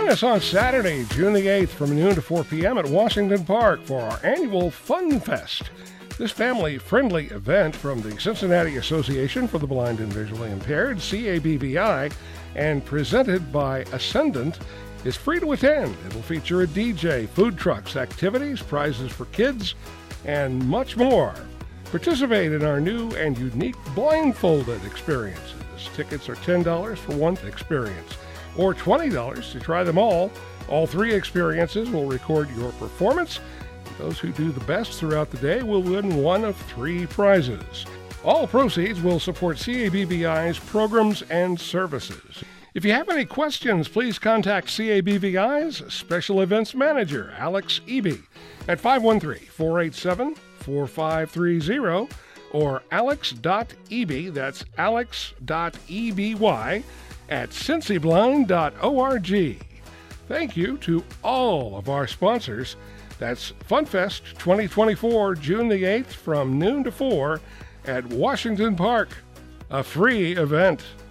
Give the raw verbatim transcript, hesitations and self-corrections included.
Join us on Saturday, June the eighth from noon to four p.m. at Washington Park for our annual Fun Fest. This family-friendly event from the Cincinnati Association for the Blind and Visually Impaired, C A B V I, and presented by Ascendant, is free to attend. It'll feature a D J, food trucks, activities, prizes for kids, and much more. Participate in our new and unique blindfolded experiences. Tickets are ten dollars for one experience, or twenty dollars to try them all. All three experiences will record your performance. Those who do the best throughout the day will win one of three prizes. All proceeds will support C A B V I's programs and services. If you have any questions, please contact C A B V I's Special Events Manager, Alex Eby, at five one three, four eight seven, four five three zero or alex dot eby, that's alex dot eby, at cincy blind dot org. Thank you to all of our sponsors. That's FunFest twenty twenty-four, June the eighth from noon to four at Washington Park, a free event.